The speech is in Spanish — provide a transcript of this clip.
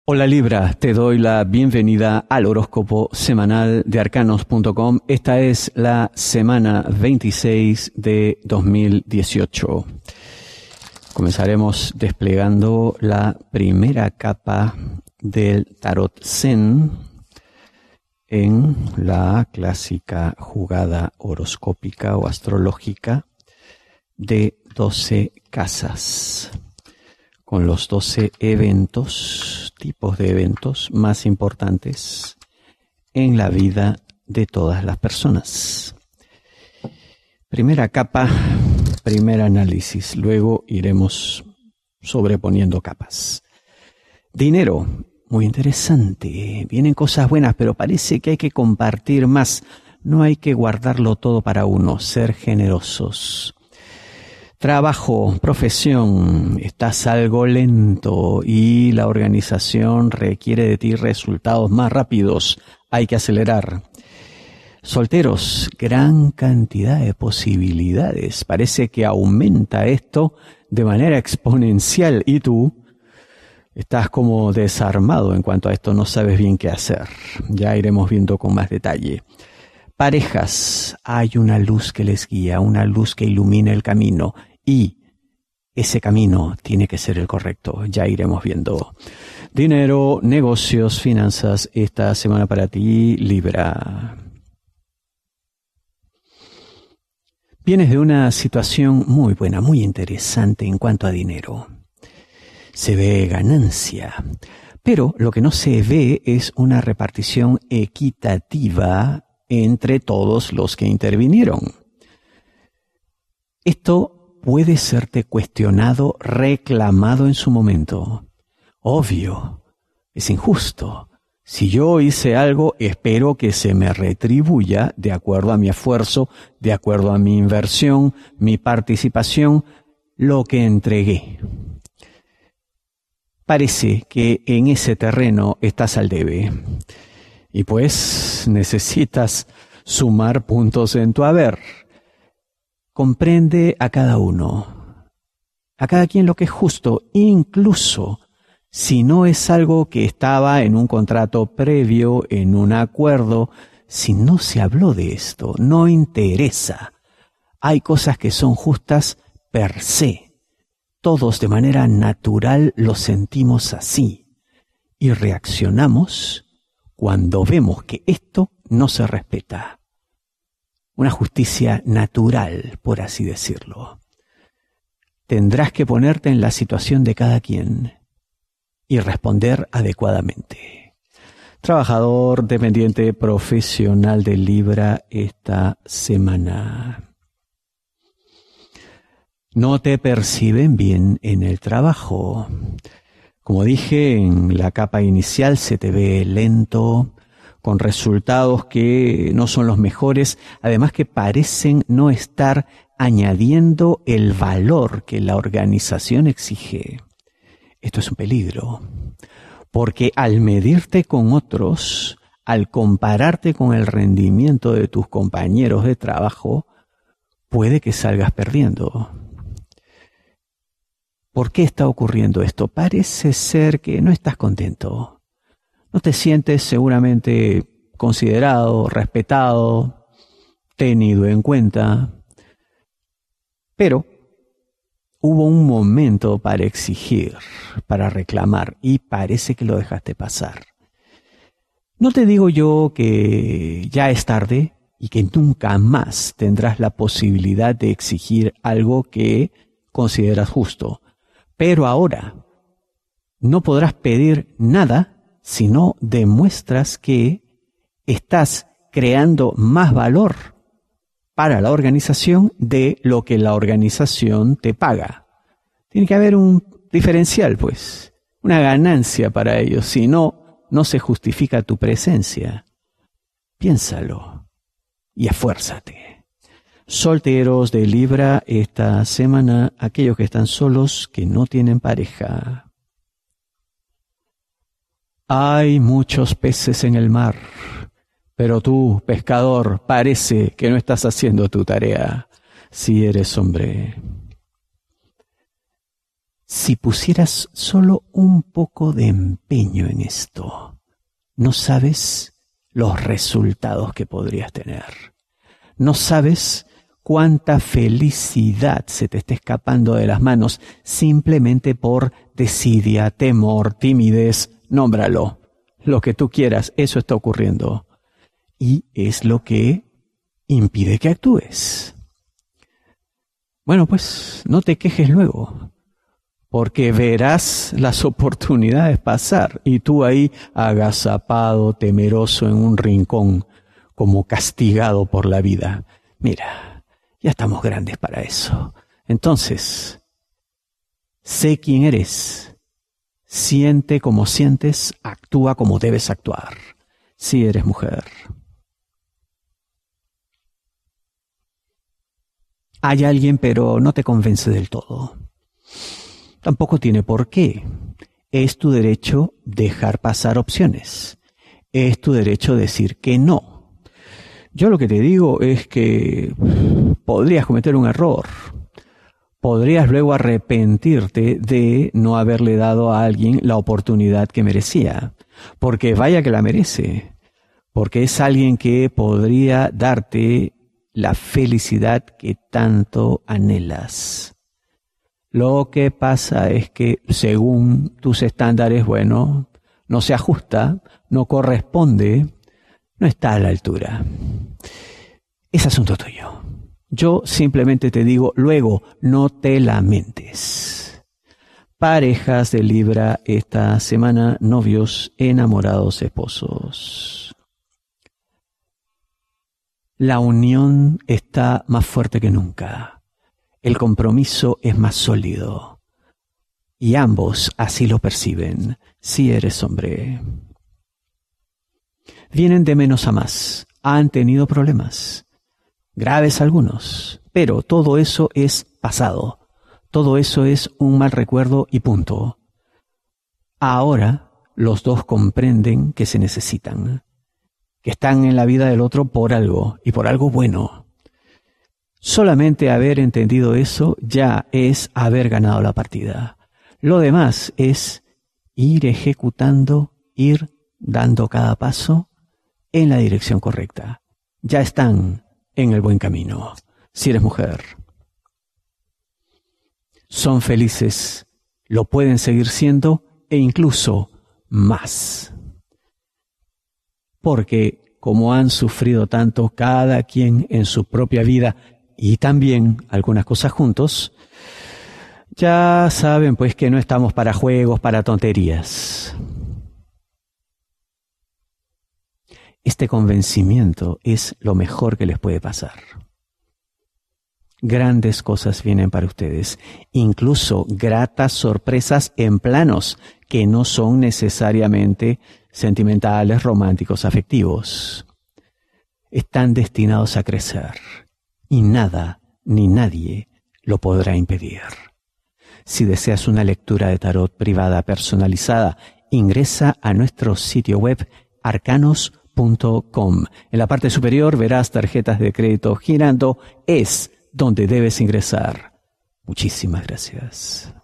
Hola Libra, te doy la bienvenida al horóscopo semanal de arcanos.com. Esta es la semana 26 de 2018. Comenzaremos desplegando la primera capa del Tarot Zen en la clásica jugada horoscópica o astrológica de 12 casas, con los 12 tipos de eventos más importantes en la vida de todas las personas. Primera capa, primer análisis, luego iremos sobreponiendo capas. Dinero, muy interesante, vienen cosas buenas, pero parece que hay que compartir más, no hay que guardarlo todo para uno, ser generosos. Trabajo, profesión, estás algo lento y la organización requiere de ti resultados más rápidos. Hay que acelerar. Solteros, gran cantidad de posibilidades. Parece que aumenta esto de manera exponencial y tú estás como desarmado en cuanto a esto, no sabes bien qué hacer. Ya iremos viendo con más detalle. Parejas, hay una luz que les guía, una luz que ilumina el camino. Y ese camino tiene que ser el correcto. Ya iremos viendo. Dinero, negocios, finanzas. Esta semana para ti, Libra. Vienes de una situación muy buena, muy interesante en cuanto a dinero. Se ve ganancia. Pero lo que no se ve es una repartición equitativa entre todos los que intervinieron. Esto puede serte cuestionado, reclamado en su momento. Obvio, es injusto. Si yo hice algo, espero que se me retribuya de acuerdo a mi esfuerzo, de acuerdo a mi inversión, mi participación, lo que entregué. Parece que en ese terreno estás al debe. Y pues necesitas sumar puntos en tu haber. Comprende a cada uno, a cada quien lo que es justo, incluso si no es algo que estaba en un contrato previo, en un acuerdo, si no se habló de esto, no interesa. Hay cosas que son justas per se. Todos de manera natural lo sentimos así y reaccionamos cuando vemos que esto no se respeta. Una justicia natural, por así decirlo. Tendrás que ponerte en la situación de cada quien y responder adecuadamente. Trabajador, dependiente, profesional de Libra esta semana. No te perciben bien en el trabajo. Como dije, en la capa inicial se te ve lento, con resultados que no son los mejores, además que parecen no estar añadiendo el valor que la organización exige. Esto es un peligro, porque al medirte con otros, al compararte con el rendimiento de tus compañeros de trabajo, puede que salgas perdiendo. ¿Por qué está ocurriendo esto? Parece ser que no estás contento. No te sientes seguramente considerado, respetado, tenido en cuenta. Pero hubo un momento para exigir, para reclamar, y parece que lo dejaste pasar. No te digo yo que ya es tarde y que nunca más tendrás la posibilidad de exigir algo que consideras justo. Pero ahora no podrás pedir nada si no demuestras que estás creando más valor para la organización de lo que la organización te paga. Tiene que haber un diferencial, pues, una ganancia para ellos, si no, no se justifica tu presencia. Piénsalo y esfuérzate. Solteros de Libra esta semana, aquellos que están solos, que no tienen pareja. Hay muchos peces en el mar, pero tú, pescador, parece que no estás haciendo tu tarea si eres hombre. Si pusieras solo un poco de empeño en esto, no sabes los resultados que podrías tener. No sabes cuánta felicidad se te está escapando de las manos simplemente por desidia, temor, timidez, nómbralo. Lo que tú quieras, eso está ocurriendo. Y es lo que impide que actúes. Bueno, pues no te quejes luego, porque verás las oportunidades pasar y tú ahí agazapado, temeroso en un rincón, como castigado por la vida. Mira, ya estamos grandes para eso. Entonces, sé quién eres, siente como sientes, actúa como debes actuar. Si eres mujer. Hay alguien, pero no te convence del todo. Tampoco tiene por qué. Es tu derecho dejar pasar opciones. Es tu derecho decir que no. Yo lo que te digo es que podrías cometer un error. Podrías luego arrepentirte de no haberle dado a alguien la oportunidad que merecía. Porque vaya que la merece. Porque es alguien que podría darte la felicidad que tanto anhelas. Lo que pasa es que según tus estándares, bueno, no se ajusta, no corresponde, no está a la altura. Es asunto tuyo. Yo simplemente te digo, luego no te lamentes. Parejas de Libra esta semana, novios, enamorados, esposos. La unión está más fuerte que nunca. El compromiso es más sólido. Y ambos así lo perciben, si eres hombre. Vienen de menos a más. Han tenido problemas. Graves algunos. Pero todo eso es pasado. Todo eso es un mal recuerdo y punto. Ahora los dos comprenden que se necesitan. Que están en la vida del otro por algo, y por algo bueno. Solamente haber entendido eso ya es haber ganado la partida. Lo demás es ir ejecutando, ir dando cada paso en la dirección correcta. Ya están en el buen camino, si eres mujer. Son felices, lo pueden seguir siendo e incluso más. Porque, como han sufrido tanto cada quien en su propia vida y también algunas cosas juntos, ya saben pues que no estamos para juegos, para tonterías. Este convencimiento es lo mejor que les puede pasar. Grandes cosas vienen para ustedes, incluso gratas sorpresas en planos que no son necesariamente sentimentales, románticos, afectivos. Están destinados a crecer y nada ni nadie lo podrá impedir. Si deseas una lectura de tarot privada personalizada, ingresa a nuestro sitio web arcanos.com. En la parte superior verás tarjetas de crédito girando. Es donde debes ingresar. Muchísimas gracias.